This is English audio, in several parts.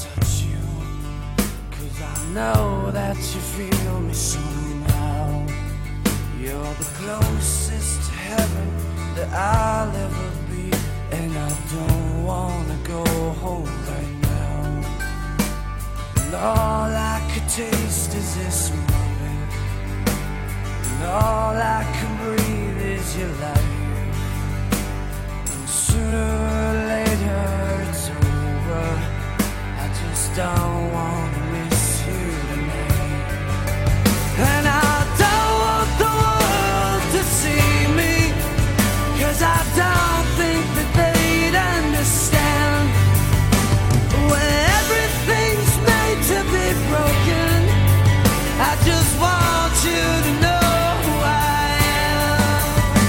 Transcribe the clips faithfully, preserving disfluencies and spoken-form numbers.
touch you, 'cause I know that you feel me somehow. You're the closest to heaven that I'll ever be, and I don't wanna go home right now. And all I could taste is this moment, and all I can breathe is your life. And sooner or later it's over, I just don't wanna miss you tonight. And I don't want the world to see me, 'cause I don't think that they'd understand. When everything's made to be broken, I just want you to know who I am.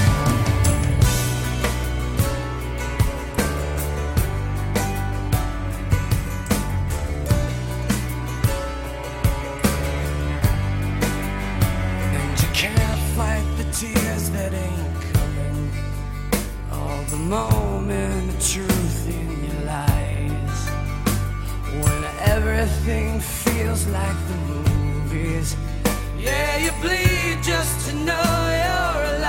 And you can't fight the tears that ain't coming, all the moment of truth in your lies. When everything feels like the movies, yeah, you bleed just to know you're alive.